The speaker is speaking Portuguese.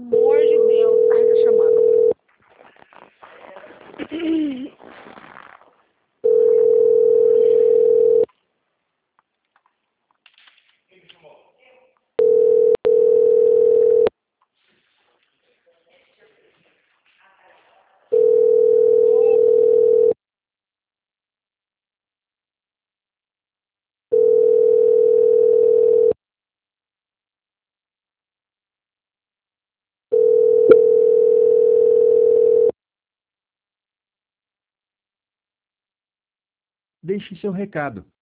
amor de Deus. Ai, tá chamando. Deixe seu recado.